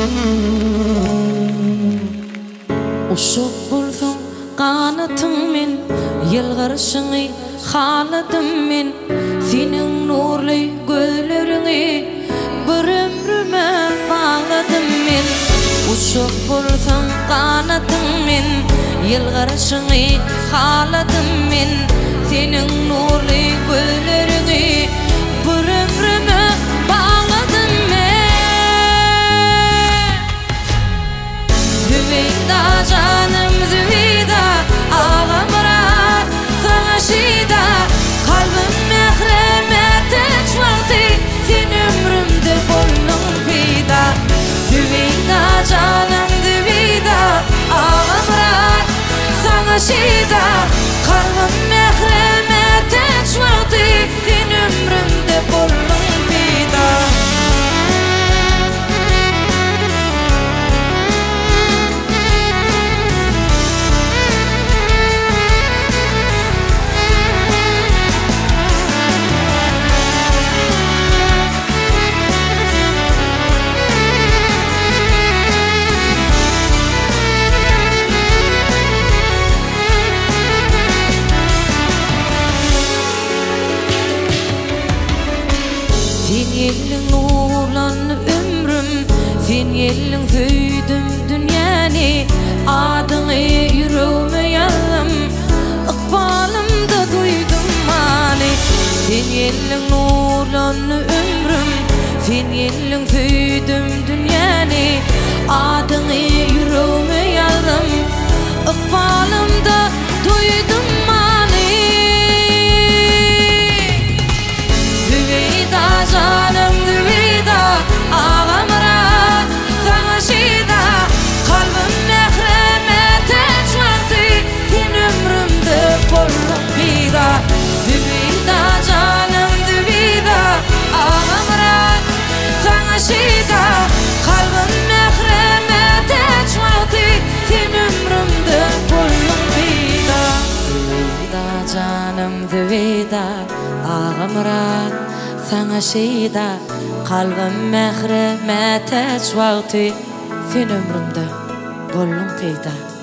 Uşak bolsun qanatyň men, ýylgyryşyňy haladym men. Senin nurly gözleriňi bir ömrüme bagladym men. Uşak bolsun qanatyň men, ýylgyryşyňy haladym men. Senin nurly gözleriňi bir ömrüme bagladym men. Zübeyda canım Zübeyda, ağam rahat sana şida. Kalbim mehremete çvardi, sen ömrümde bollun peyda. Zübeyda canım Zübeyda, ağam rahat sana şida. Kalbim mehremete çvardi, sen ömrümde bollun peyda. Sen yelin nurlanıp ömrüm, sen yelin söydüm dünyani. Adyny yüreğime yazdım, ykbalymda duydum mani. Sen yelin nurlanıp ömrüm, sen yelin söydüm dünyani. Adyny yüreğime yazdım, ykbalymda duydum mani. Zübeyda canım Zübeyda, ağam rahat sana şida. Kalbim mehremete çvardi, sen ömrümde bollun peyda. Zübeyda canım Zübeyda, ağam rahat sana şida. Kalbim mehremete çvardi, sen ömrümde bollun peyda. Zübeyda canım Zübeyda, ağam rahat sana şida. Kalbim mehremete çvardi, sen ömrümde bollun peyda.